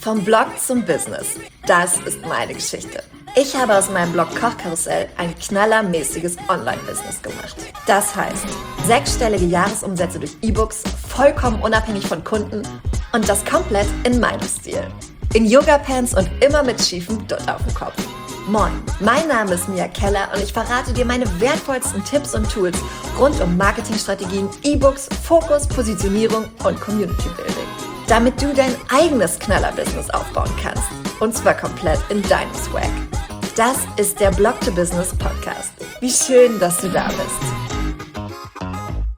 Vom Blog zum Business. Das ist meine Geschichte. Ich habe aus meinem Blog Kochkarussell ein knallermäßiges Online-Business gemacht. Das heißt, 6-stellige Jahresumsätze durch E-Books, vollkommen unabhängig von Kunden und das komplett in meinem Stil. In Yoga-Pants und immer mit schiefem Dutt auf dem Kopf. Moin, mein Name ist Mia Keller und ich verrate dir meine wertvollsten Tipps und Tools rund um Marketingstrategien, E-Books, Fokus, Positionierung und Community-Building. Damit du dein eigenes Knaller-Business aufbauen kannst. Und zwar komplett in deinem Swag. Das ist der Blog to Business Podcast. Wie schön, dass du da bist.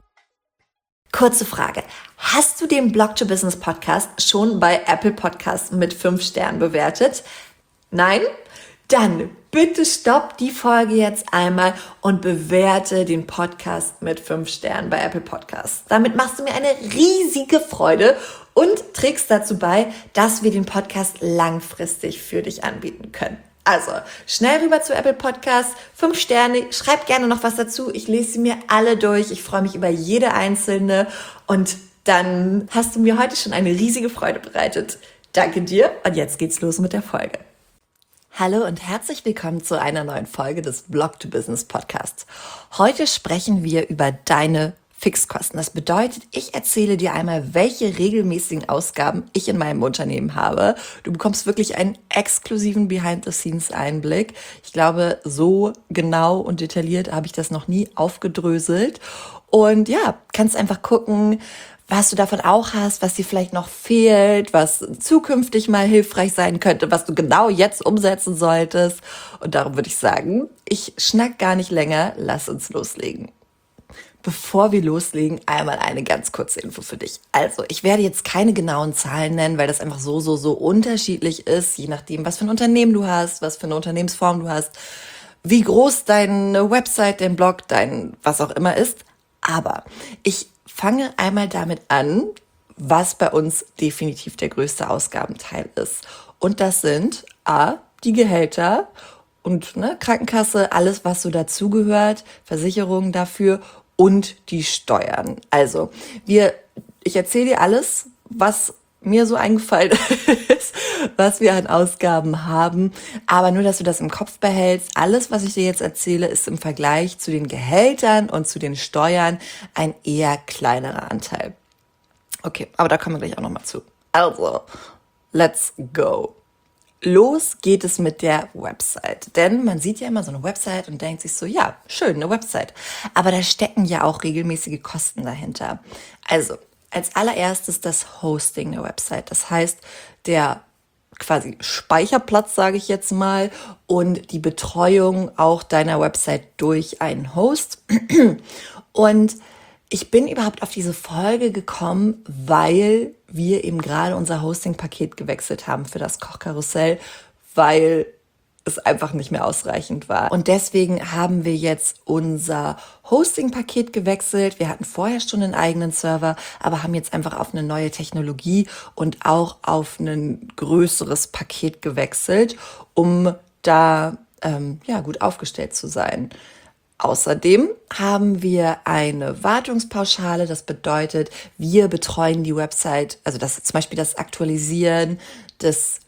Kurze Frage. Hast du den Blog to Business Podcast schon bei Apple Podcasts mit 5 Sternen bewertet? Nein? Dann bitte stopp die Folge jetzt einmal und bewerte den Podcast mit 5 Sternen bei Apple Podcasts. Damit machst du mir eine riesige Freude und trägst dazu bei, dass wir den Podcast langfristig für dich anbieten können. Also, schnell rüber zu Apple Podcasts, 5 Sterne, schreib gerne noch was dazu. Ich lese sie mir alle durch. Ich freue mich über jede einzelne. Und dann hast du mir heute schon eine riesige Freude bereitet. Danke dir und jetzt geht's los mit der Folge. Hallo und herzlich willkommen zu einer neuen Folge des Blog to Business Podcasts. Heute sprechen wir über deine Fixkosten. Das bedeutet, ich erzähle dir einmal, welche regelmäßigen Ausgaben ich in meinem Unternehmen habe. Du bekommst wirklich einen exklusiven Behind-the-Scenes-Einblick. Ich glaube, so genau und detailliert habe ich das noch nie aufgedröselt. Und ja, kannst einfach gucken, was du davon auch hast, was dir vielleicht noch fehlt, was zukünftig mal hilfreich sein könnte, was du genau jetzt umsetzen solltest. Und darum würde ich sagen, ich schnack gar nicht länger, lass uns loslegen. Bevor wir loslegen, einmal eine ganz kurze Info für dich. Also, ich werde jetzt keine genauen Zahlen nennen, weil das einfach so unterschiedlich ist, je nachdem, was für ein Unternehmen du hast, was für eine Unternehmensform du hast, wie groß deine Website, dein Blog, dein was auch immer ist. Aber ich fange einmal damit an, was bei uns definitiv der größte Ausgabenteil ist. Und das sind die Gehälter und Krankenkasse, alles, was so dazugehört, Versicherungen dafür und die Steuern. Also, ich erzähle dir alles, was mir so eingefallen ist, was wir an Ausgaben haben. Aber nur, dass du das im Kopf behältst. Alles, was ich dir jetzt erzähle, ist im Vergleich zu den Gehältern und zu den Steuern ein eher kleinerer Anteil. Okay, aber da kommen wir gleich auch nochmal zu. Also, let's go. Los geht es mit der Website, denn man sieht ja immer so eine Website und denkt sich so, ja, schön, eine Website. Aber da stecken ja auch regelmäßige Kosten dahinter. Also, als allererstes das Hosting der Website. Das heißt, der quasi Speicherplatz, sage ich jetzt mal, und die Betreuung auch deiner Website durch einen Host. Und ich bin überhaupt auf diese Folge gekommen, weil wir eben gerade unser Hosting-Paket gewechselt haben für das Kochkarussell, weil es einfach nicht mehr ausreichend war. Und deswegen haben wir jetzt unser Hosting-Paket gewechselt. Wir hatten vorher schon einen eigenen Server, aber haben jetzt einfach auf eine neue Technologie und auch auf ein größeres Paket gewechselt, um da gut aufgestellt zu sein. Außerdem haben wir eine Wartungspauschale. Das bedeutet, wir betreuen die Website, also das zum Beispiel das Aktualisieren des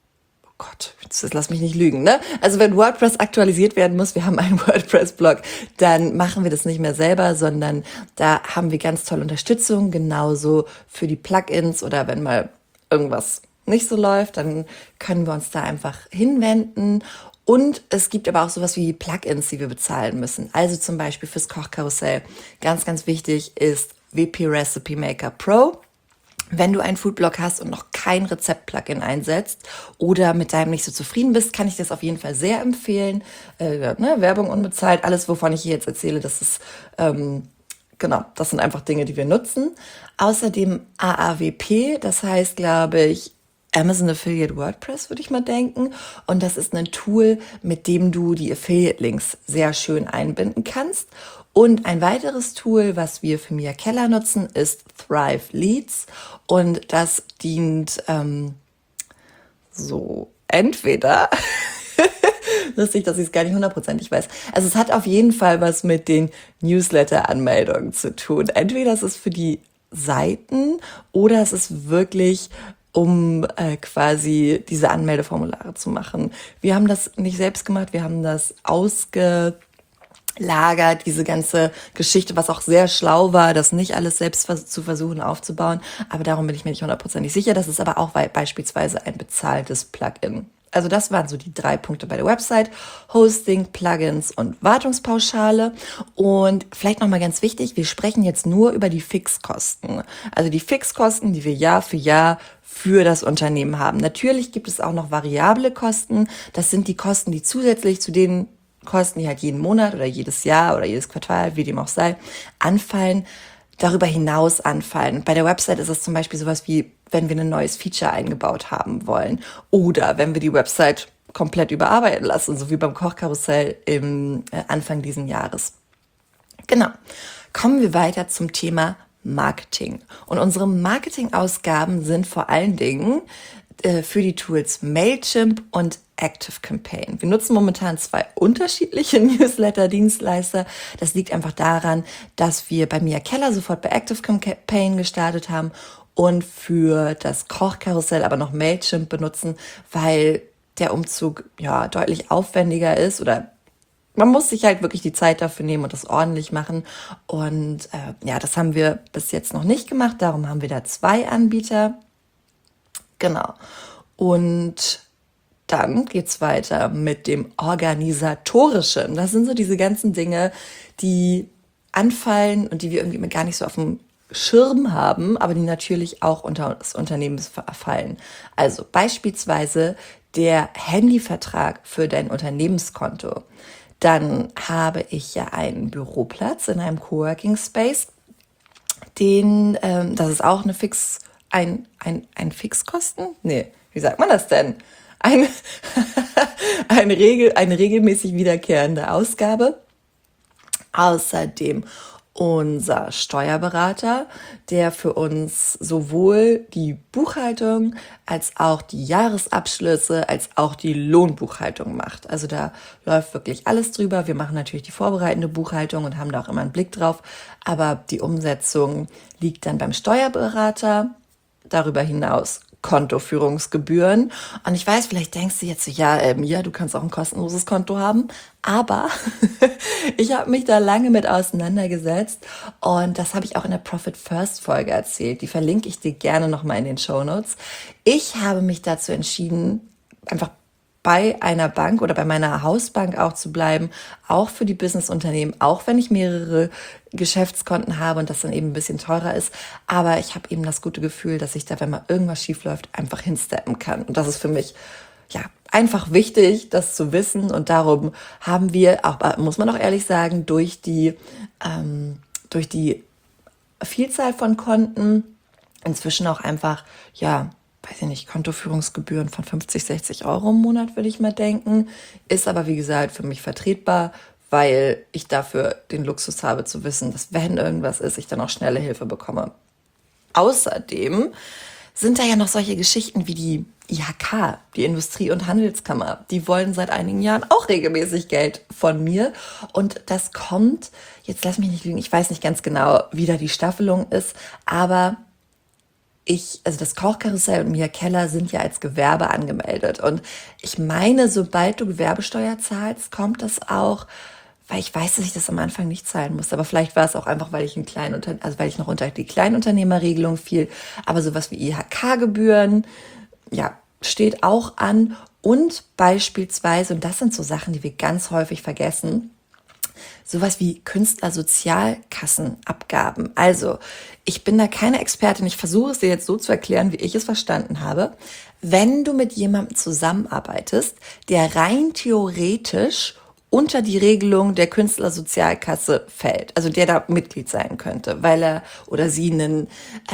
jetzt lass mich nicht lügen, ne? Also wenn WordPress aktualisiert werden muss, wir haben einen WordPress-Blog, dann machen wir das nicht mehr selber, sondern da haben wir ganz tolle Unterstützung, genauso für die Plugins oder wenn mal irgendwas nicht so läuft, dann können wir uns da einfach hinwenden. Und es gibt aber auch sowas wie Plugins, die wir bezahlen müssen. Also zum Beispiel fürs Kochkarussell. Ganz, ganz wichtig ist WP Recipe Maker Pro. Wenn du einen Foodblog hast und noch kein Rezept-Plugin einsetzt oder mit deinem nicht so zufrieden bist, kann ich das auf jeden Fall sehr empfehlen. Werbung unbezahlt, alles, wovon ich hier jetzt erzähle, das ist, das sind einfach Dinge, die wir nutzen. Außerdem AAWP, das heißt, glaube ich, Amazon Affiliate WordPress, würde ich mal denken. Und das ist ein Tool, mit dem du die Affiliate-Links sehr schön einbinden kannst. Und ein weiteres Tool, was wir für Mia Keller nutzen, ist Thrive Leads. Und das dient entweder, lustig, dass ich es gar nicht 100% weiß. Also es hat auf jeden Fall was mit den Newsletter-Anmeldungen zu tun. Entweder es ist für die Seiten oder es ist wirklich um quasi diese Anmeldeformulare zu machen. Wir haben das nicht selbst gemacht, wir haben das ausgelagert, diese ganze Geschichte, was auch sehr schlau war, das nicht alles selbst zu versuchen aufzubauen. Aber darum bin ich mir nicht 100% sicher. Das ist aber auch beispielsweise ein bezahltes Plugin. Also das waren so die 3 Punkte bei der Website: Hosting, Plugins und Wartungspauschale. Und vielleicht nochmal ganz wichtig, wir sprechen jetzt nur über die Fixkosten. Also die Fixkosten, die wir Jahr für Jahr für das Unternehmen haben. Natürlich gibt es auch noch variable Kosten. Das sind die Kosten, die zusätzlich zu den Kosten, die halt jeden Monat oder jedes Jahr oder jedes Quartal, wie dem auch sei, anfallen, darüber hinaus anfallen. Bei der Website ist es zum Beispiel sowas wie, wenn wir ein neues Feature eingebaut haben wollen oder wenn wir die Website komplett überarbeiten lassen, so wie beim Kochkarussell im Anfang diesen Jahres. Genau. Kommen wir weiter zum Thema Marketing. Und unsere Marketingausgaben sind vor allen Dingen für die Tools Mailchimp und ActiveCampaign. Wir nutzen momentan 2 unterschiedliche Newsletter-Dienstleister. Das liegt einfach daran, dass wir bei Mia Keller sofort bei ActiveCampaign gestartet haben und für das Kochkarussell aber noch Mailchimp benutzen, weil der Umzug ja deutlich aufwendiger ist oder man muss sich halt wirklich die Zeit dafür nehmen und das ordentlich machen. Und das haben wir bis jetzt noch nicht gemacht. Darum haben wir da 2 Anbieter. Genau. Und dann geht's weiter mit dem Organisatorischen. Das sind so diese ganzen Dinge, die anfallen und die wir irgendwie gar nicht so auf dem Schirm haben, aber die natürlich auch unter das Unternehmen fallen. Also beispielsweise der Handyvertrag für dein Unternehmenskonto. Dann habe ich ja einen Büroplatz in einem Coworking Space. Das ist auch ein Fixkosten? Nee, wie sagt man das denn? Eine regelmäßig wiederkehrende Ausgabe. Außerdem unser Steuerberater, der für uns sowohl die Buchhaltung als auch die Jahresabschlüsse als auch die Lohnbuchhaltung macht. Also da läuft wirklich alles drüber. Wir machen natürlich die vorbereitende Buchhaltung und haben da auch immer einen Blick drauf. Aber die Umsetzung liegt dann beim Steuerberater. Darüber hinaus Kontoführungsgebühren. Und ich weiß, vielleicht denkst du jetzt so, ja, Mia, du kannst auch ein kostenloses Konto haben. Aber ich habe mich da lange mit auseinandergesetzt und das habe ich auch in der Profit First Folge erzählt. Die verlinke ich dir gerne nochmal in den Shownotes. Ich habe mich dazu entschieden, einfach bei einer Bank oder bei meiner Hausbank auch zu bleiben, auch für die Businessunternehmen, auch wenn ich mehrere Geschäftskonten habe und das dann eben ein bisschen teurer ist. Aber ich habe eben das gute Gefühl, dass ich da, wenn mal irgendwas schief läuft, einfach hinsteppen kann. Und das ist für mich ja einfach wichtig, das zu wissen. Und darum haben wir, auch muss man auch ehrlich sagen, durch die Vielzahl von Konten inzwischen auch einfach, ja, weiß ich nicht, Kontoführungsgebühren von 50, 60 Euro im Monat, würde ich mal denken. Ist aber, wie gesagt, für mich vertretbar, weil ich dafür den Luxus habe zu wissen, dass wenn irgendwas ist, ich dann auch schnelle Hilfe bekomme. Außerdem sind da ja noch solche Geschichten wie die IHK, die Industrie- und Handelskammer. Die wollen seit einigen Jahren auch regelmäßig Geld von mir. Und das kommt, jetzt lass mich nicht lügen, ich weiß nicht ganz genau, wie da die Staffelung ist, aber also das Kochkarussell und Mia Keller sind ja als Gewerbe angemeldet. Und ich meine, sobald du Gewerbesteuer zahlst, kommt das auch, weil ich weiß, dass ich das am Anfang nicht zahlen musste. Aber vielleicht war es auch einfach, weil ich weil ich noch unter die Kleinunternehmerregelung fiel. Aber sowas wie IHK-Gebühren, ja, steht auch an. Und beispielsweise, und das sind so Sachen, die wir ganz häufig vergessen, sowas wie Künstlersozialkassenabgaben. Also, ich bin da keine Expertin, ich versuche es dir jetzt so zu erklären, wie ich es verstanden habe. Wenn du mit jemandem zusammenarbeitest, der rein theoretisch unter die Regelung der Künstlersozialkasse fällt, also der da Mitglied sein könnte, weil er oder sie einen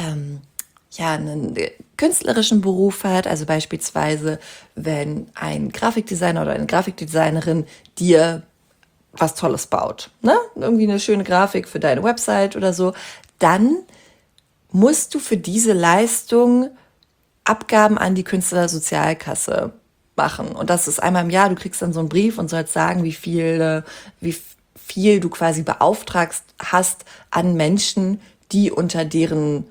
künstlerischen Beruf hat, also beispielsweise, wenn ein Grafikdesigner oder eine Grafikdesignerin dir was Tolles baut, ne? Irgendwie eine schöne Grafik für deine Website oder so, dann musst du für diese Leistung Abgaben an die Künstlersozialkasse machen. Und das ist einmal im Jahr, du kriegst dann so einen Brief und sollst sagen, wie viel du quasi beauftragt hast an Menschen, die unter deren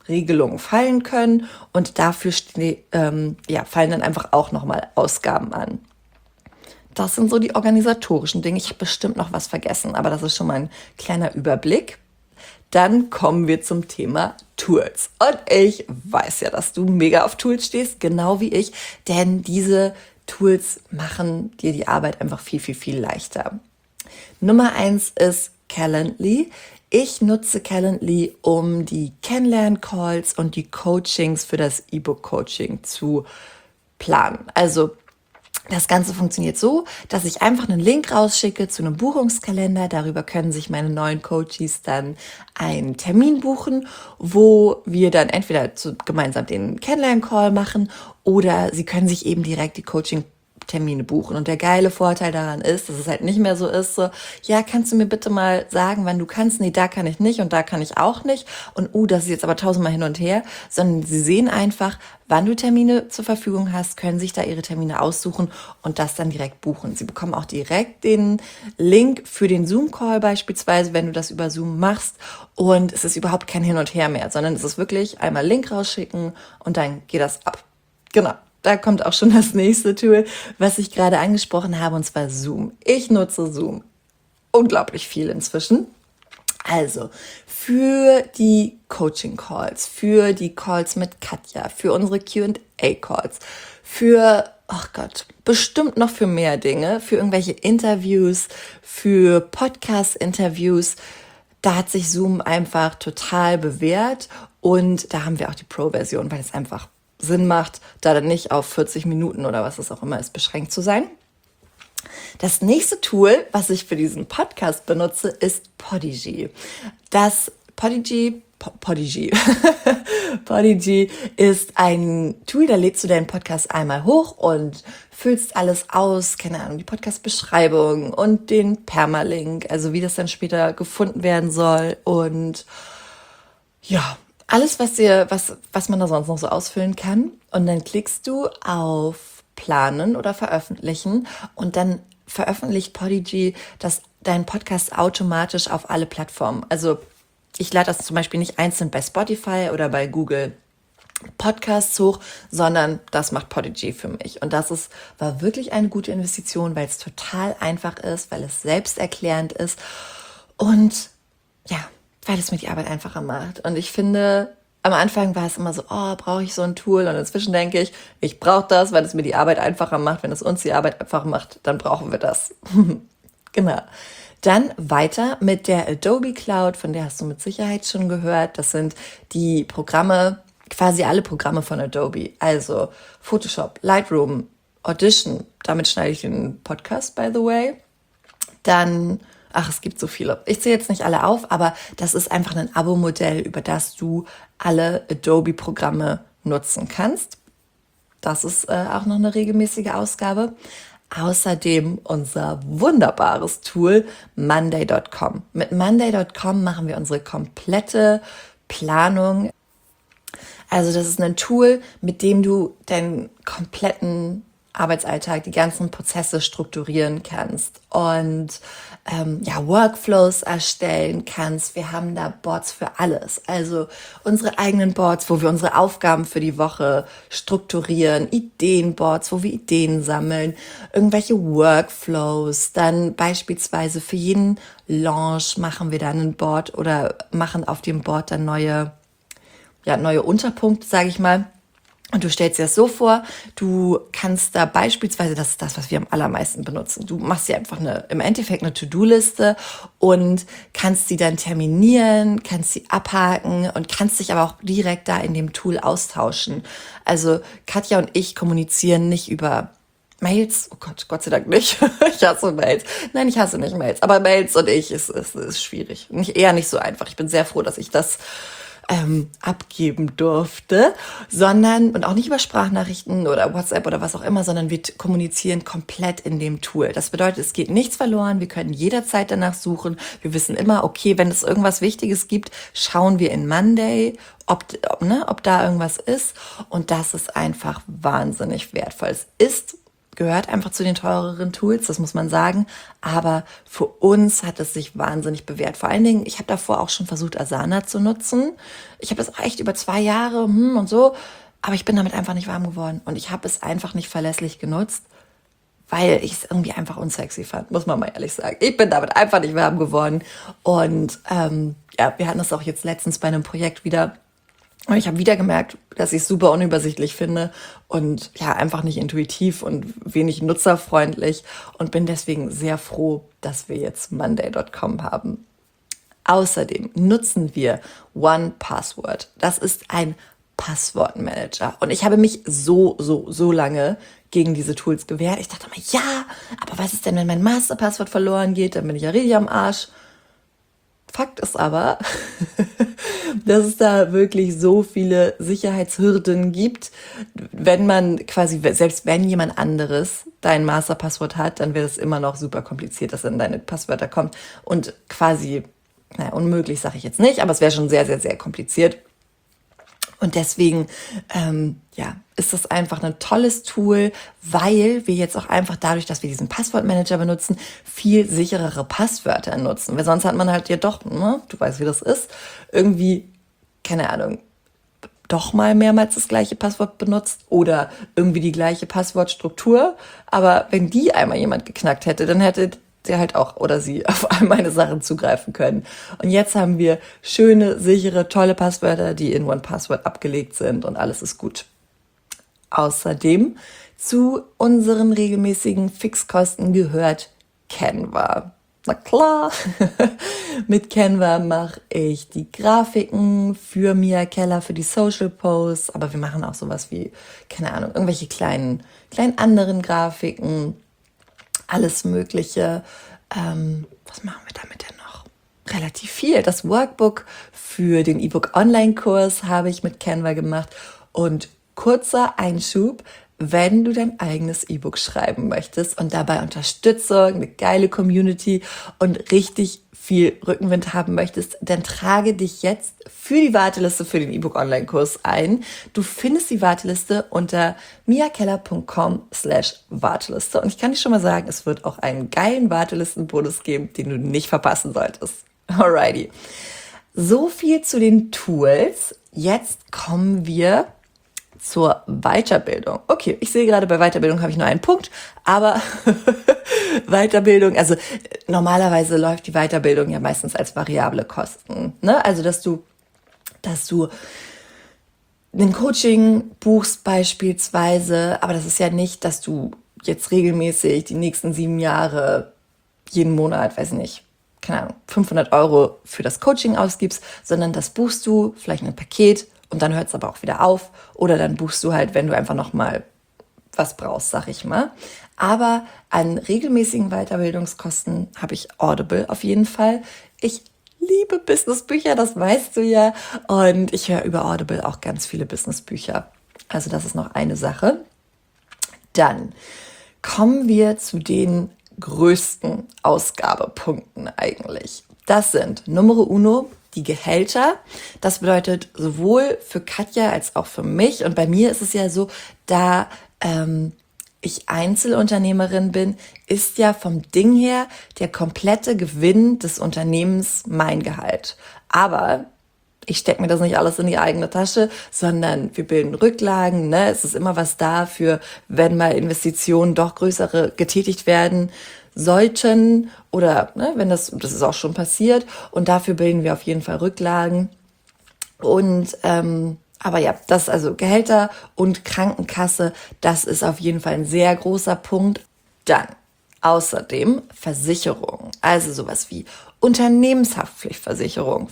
Regelungen fallen können und dafür fallen dann einfach auch nochmal Ausgaben an. Das sind so die organisatorischen Dinge. Ich habe bestimmt noch was vergessen, aber das ist schon mal ein kleiner Überblick. Dann kommen wir zum Thema Tools. Und ich weiß ja, dass du mega auf Tools stehst, genau wie ich, denn diese Tools machen dir die Arbeit einfach viel, viel, viel leichter. Nummer 1 ist Calendly. Ich nutze Calendly, um die Kennenlern-Calls und die Coachings für das E-Book-Coaching zu planen. Also das Ganze funktioniert so, dass ich einfach einen Link rausschicke zu einem Buchungskalender. Darüber können sich meine neuen Coaches dann einen Termin buchen, wo wir dann entweder gemeinsam den Kennenlern-Call machen oder sie können sich eben direkt die Coaching-Termine buchen. Und der geile Vorteil daran ist, dass es halt nicht mehr so ist, so, ja, kannst du mir bitte mal sagen, wann du kannst? Nee, da kann ich nicht und da kann ich auch nicht. Und das ist jetzt aber 1000-mal hin und her. Sondern sie sehen einfach, wann du Termine zur Verfügung hast, können sich da ihre Termine aussuchen und das dann direkt buchen. Sie bekommen auch direkt den Link für den Zoom-Call beispielsweise, wenn du das über Zoom machst. Und es ist überhaupt kein Hin und Her mehr, sondern es ist wirklich einmal Link rausschicken und dann geht das ab. Genau. Da kommt auch schon das nächste Tool, was ich gerade angesprochen habe, und zwar Zoom. Ich nutze Zoom unglaublich viel inzwischen. Also für die Coaching-Calls, für die Calls mit Katja, für unsere Q&A-Calls, für, bestimmt noch für mehr Dinge, für irgendwelche Interviews, für Podcast-Interviews. Da hat sich Zoom einfach total bewährt und da haben wir auch die Pro-Version, weil es einfach Sinn macht, da dann nicht auf 40 Minuten oder was es auch immer ist, beschränkt zu sein. Das nächste Tool, was ich für diesen Podcast benutze, ist Podigy. Podigy ist ein Tool, da lädst du deinen Podcast einmal hoch und füllst alles aus, keine Ahnung, die Podcast-Beschreibung und den Permalink, also wie das dann später gefunden werden soll und ja, alles, was man da sonst noch so ausfüllen kann. Und dann klickst du auf Planen oder Veröffentlichen und dann veröffentlicht Podigy deinen Podcast automatisch auf alle Plattformen. Also ich lade das zum Beispiel nicht einzeln bei Spotify oder bei Google Podcasts hoch, sondern das macht Podigy für mich. Und war wirklich eine gute Investition, weil es total einfach ist, weil es selbsterklärend ist und ja, weil es mir die Arbeit einfacher macht. Und ich finde, am Anfang war es immer so, brauche ich so ein Tool? Und inzwischen denke ich brauche das, weil es mir die Arbeit einfacher macht. Wenn es uns die Arbeit einfacher macht, dann brauchen wir das. Genau. Dann weiter mit der Adobe Cloud, von der hast du mit Sicherheit schon gehört. Das sind die Programme, quasi alle Programme von Adobe. Also Photoshop, Lightroom, Audition. Damit schneide ich den Podcast, by the way. Dann es gibt so viele. Ich zähle jetzt nicht alle auf, aber das ist einfach ein Abo-Modell, über das du alle Adobe-Programme nutzen kannst. Das ist auch noch eine regelmäßige Ausgabe. Außerdem unser wunderbares Tool Monday.com. Mit Monday.com machen wir unsere komplette Planung. Also das ist ein Tool, mit dem du deinen kompletten Arbeitsalltag, die ganzen Prozesse strukturieren kannst und Workflows erstellen kannst. Wir haben da Boards für alles. Also unsere eigenen Boards, wo wir unsere Aufgaben für die Woche strukturieren, Ideenboards, wo wir Ideen sammeln, irgendwelche Workflows. Dann beispielsweise für jeden Launch machen wir dann ein Board oder machen auf dem Board dann neue Unterpunkte, sage ich mal. Und du stellst dir das so vor, du kannst da beispielsweise, das ist das, was wir am allermeisten benutzen, du machst dir einfach im Endeffekt eine To-Do-Liste und kannst sie dann terminieren, kannst sie abhaken und kannst dich aber auch direkt da in dem Tool austauschen. Also Katja und ich kommunizieren nicht über Mails, oh Gott sei Dank nicht. Ich hasse Mails. Nein, ich hasse nicht Mails, aber Mails und ich ist schwierig. Eher nicht so einfach. Ich bin sehr froh, dass ich das abgeben durfte, und auch nicht über Sprachnachrichten oder WhatsApp oder was auch immer, sondern wir kommunizieren komplett in dem Tool. Das bedeutet, es geht nichts verloren, wir können jederzeit danach suchen, wir wissen immer, okay, wenn es irgendwas Wichtiges gibt, schauen wir in Monday, ob da irgendwas ist und das ist einfach wahnsinnig wertvoll. Es ist gehört einfach zu den teureren Tools, das muss man sagen. Aber für uns hat es sich wahnsinnig bewährt. Vor allen Dingen, ich habe davor auch schon versucht, Asana zu nutzen. Ich habe das echt über 2 Jahre und so, aber ich bin damit einfach nicht warm geworden. Und ich habe es einfach nicht verlässlich genutzt, weil ich es irgendwie einfach unsexy fand, muss man mal ehrlich sagen. Ich bin damit einfach nicht warm geworden. Und wir hatten das auch jetzt letztens bei einem Projekt wieder. Und ich habe wieder gemerkt, dass ich es super unübersichtlich finde und ja, einfach nicht intuitiv und wenig nutzerfreundlich und bin deswegen sehr froh, dass wir jetzt Monday.com haben. Außerdem nutzen wir OnePassword. Das ist ein Passwortmanager. Und ich habe mich so lange gegen diese Tools gewehrt. Ich dachte mal, ja, aber was ist denn, wenn mein Masterpasswort verloren geht? Dann bin ich ja richtig am Arsch. Fakt ist aber, dass es da wirklich so viele Sicherheitshürden gibt, wenn man quasi, selbst wenn jemand anderes dein Masterpasswort hat, dann wird es immer noch super kompliziert, dass in deine Passwörter kommt und quasi, unmöglich sage ich jetzt nicht, aber es wäre schon sehr, sehr, sehr kompliziert. Und deswegen, ist das einfach ein tolles Tool, weil wir jetzt auch einfach dadurch, dass wir diesen Passwortmanager benutzen, viel sicherere Passwörter nutzen. Weil sonst hat man halt ja doch, ne, du weißt, wie das ist, irgendwie, keine Ahnung, doch mal mehrmals das gleiche Passwort benutzt oder irgendwie die gleiche Passwortstruktur. Aber wenn die einmal jemand geknackt hätte, dann hätte der halt auch oder sie auf all meine Sachen zugreifen können. Und jetzt haben wir schöne, sichere, tolle Passwörter, die in OnePassword abgelegt sind und alles ist gut. Außerdem zu unseren regelmäßigen Fixkosten gehört Canva. Na klar, mit Canva mache ich die Grafiken für Mia Keller, für die Social Posts, aber wir machen auch sowas wie, keine Ahnung, irgendwelche kleinen anderen Grafiken, alles Mögliche. Was machen wir damit denn noch? Relativ viel. Das Workbook für den E-Book-Online-Kurs habe ich mit Canva gemacht. Und kurzer Einschub, wenn du dein eigenes E-Book schreiben möchtest und dabei Unterstützung, eine geile Community und richtig viel Rückenwind haben möchtest, dann trage dich jetzt für die Warteliste für den E-Book-Online-Kurs ein. Du findest die Warteliste unter miakeller.com/Warteliste. Und ich kann dir schon mal sagen, es wird auch einen geilen Wartelistenbonus geben, den du nicht verpassen solltest. Alrighty. So viel zu den Tools. Jetzt kommen wir zur Weiterbildung. Okay, ich sehe gerade, bei Weiterbildung habe ich nur einen Punkt, aber Weiterbildung, also normalerweise läuft die Weiterbildung ja meistens als variable Kosten, ne? Also, dass du ein Coaching buchst beispielsweise, aber das ist ja nicht, dass du jetzt regelmäßig die nächsten 7 Jahre jeden Monat, weiß nicht, keine Ahnung, 500 € für das Coaching ausgibst, sondern das buchst du, vielleicht ein Paket, und dann hört es aber auch wieder auf. Oder dann buchst du halt, wenn du einfach nochmal was brauchst, sag ich mal. Aber an regelmäßigen Weiterbildungskosten habe ich Audible auf jeden Fall. Ich liebe Businessbücher, das weißt du ja. Und ich höre über Audible auch ganz viele Businessbücher. Also das ist noch eine Sache. Dann kommen wir zu den größten Ausgabepunkten eigentlich. Das sind Numero uno, die Gehälter. Das bedeutet sowohl für Katja als auch für mich. Und bei mir ist es ja so, da ich Einzelunternehmerin bin, ist ja vom Ding her der komplette Gewinn des Unternehmens mein Gehalt. Aber ich stecke mir das nicht alles in die eigene Tasche, sondern wir bilden Rücklagen. Ne? Es ist immer was da für, wenn mal Investitionen doch größere getätigt werden sollten oder wenn das ist auch schon passiert und dafür bilden wir auf jeden Fall Rücklagen und aber ja, das also Gehälter und Krankenkasse, das ist auf jeden Fall ein sehr großer Punkt. Dann außerdem Versicherung, also sowas wie Unternehmenshaftpflichtversicherung,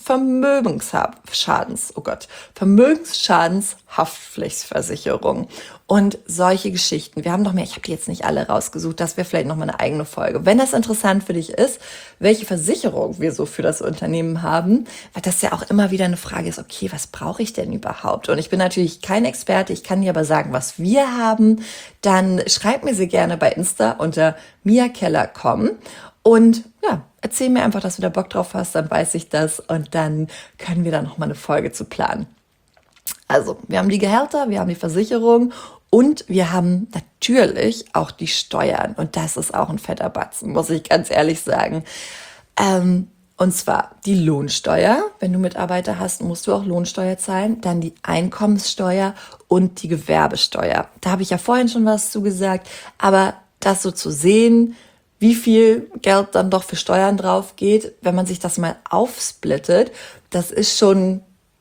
Vermögensschadenshaftpflichtversicherung und solche Geschichten. Wir haben noch mehr, ich habe die jetzt nicht alle rausgesucht, das wäre vielleicht nochmal eine eigene Folge. Wenn das interessant für dich ist, welche Versicherung wir so für das Unternehmen haben, weil das ja auch immer wieder eine Frage ist, okay, was brauche ich denn überhaupt? Und ich bin natürlich kein Experte, ich kann dir aber sagen, was wir haben. Dann schreib mir sie gerne bei Insta unter miakeller.com und ja, erzähl mir einfach, dass du da Bock drauf hast, dann weiß ich das und dann können wir da nochmal eine Folge zu planen. Also, wir haben die Gehälter, wir haben die Versicherung Und wir haben natürlich auch die Steuern. Und das ist auch ein fetter Batzen, muss ich ganz ehrlich sagen. Und zwar die Lohnsteuer. Wenn du Mitarbeiter hast, musst du auch Lohnsteuer zahlen. Dann die Einkommenssteuer und die Gewerbesteuer. Da habe ich ja vorhin schon was zu gesagt. Aber das so zu sehen, wie viel Geld dann doch für Steuern drauf geht, wenn man sich das mal aufsplittet, das ist schon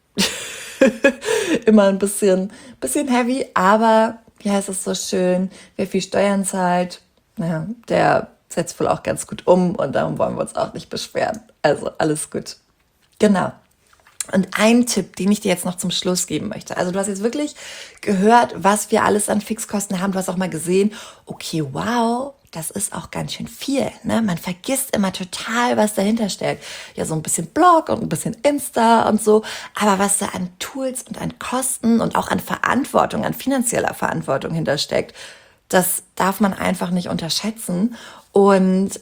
immer ein bisschen heavy. Aber ja, es ist so schön, wer viel Steuern zahlt, naja, der setzt wohl auch ganz gut um und darum wollen wir uns auch nicht beschweren. Also alles gut. Genau. Und ein Tipp, den ich dir jetzt noch zum Schluss geben möchte. Also du hast jetzt wirklich gehört, was wir alles an Fixkosten haben. Du hast auch mal gesehen, okay, wow, das ist auch ganz schön viel. Ne? Man vergisst immer total, was dahinter steckt. Ja, so ein bisschen Blog und ein bisschen Insta und so. Aber was da an Tools und an Kosten und auch an Verantwortung, an finanzieller Verantwortung hintersteckt, das darf man einfach nicht unterschätzen. Und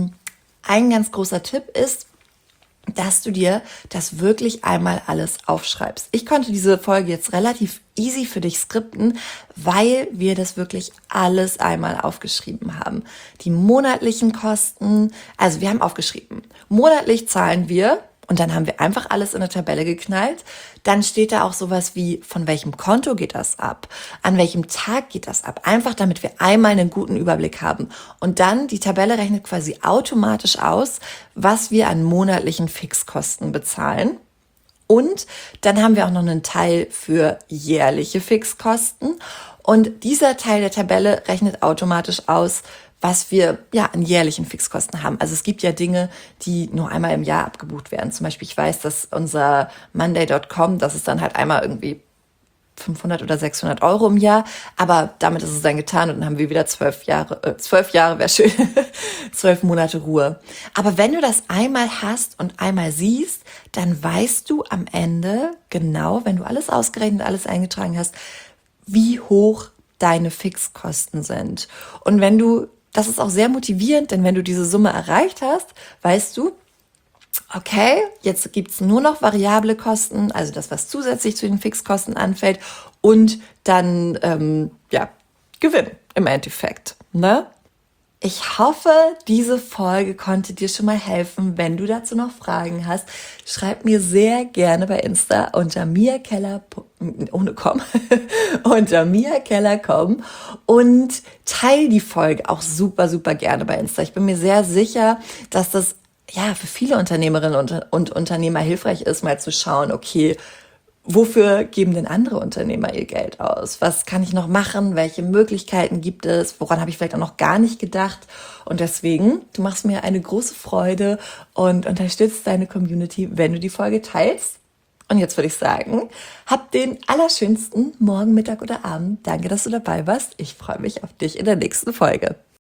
ein ganz großer Tipp ist, dass du dir das wirklich einmal alles aufschreibst. Ich konnte diese Folge jetzt relativ easy für dich skripten, weil wir das wirklich alles einmal aufgeschrieben haben. Die monatlichen Kosten, also wir haben aufgeschrieben, monatlich zahlen wir, und dann haben wir einfach alles in eine Tabelle geknallt. Dann steht da auch sowas wie, von welchem Konto geht das ab? An welchem Tag geht das ab? Einfach, damit wir einmal einen guten Überblick haben. Und dann, die Tabelle rechnet quasi automatisch aus, was wir an monatlichen Fixkosten bezahlen. Und dann haben wir auch noch einen Teil für jährliche Fixkosten. Und dieser Teil der Tabelle rechnet automatisch aus, was wir ja an jährlichen Fixkosten haben. Also es gibt ja Dinge, die nur einmal im Jahr abgebucht werden. Zum Beispiel, ich weiß, dass unser Monday.com, das ist dann halt einmal irgendwie 500 oder 600 Euro im Jahr, aber damit ist es dann getan und dann haben wir wieder 12 Jahre wäre schön, 12 Monate Ruhe. Aber wenn du das einmal hast und einmal siehst, dann weißt du am Ende genau, wenn du alles ausgerechnet, alles eingetragen hast, wie hoch deine Fixkosten sind. Und das ist auch sehr motivierend, denn wenn du diese Summe erreicht hast, weißt du, okay, jetzt gibt's nur noch variable Kosten, also das, was zusätzlich zu den Fixkosten anfällt, und dann, Gewinn im Endeffekt, ne? Ich hoffe, diese Folge konnte dir schon mal helfen. Wenn du dazu noch Fragen hast, schreib mir sehr gerne bei Insta unter miakeller, ohne Com, unter miakeller.com und teil die Folge auch super, super gerne bei Insta. Ich bin mir sehr sicher, dass das ja für viele Unternehmerinnen und Unternehmer hilfreich ist, mal zu schauen, okay, wofür geben denn andere Unternehmer ihr Geld aus? Was kann ich noch machen? Welche Möglichkeiten gibt es? Woran habe ich vielleicht auch noch gar nicht gedacht? Und deswegen, du machst mir eine große Freude und unterstützt deine Community, wenn du die Folge teilst. Und jetzt würde ich sagen, hab den allerschönsten Morgen, Mittag oder Abend. Danke, dass du dabei warst. Ich freue mich auf dich in der nächsten Folge.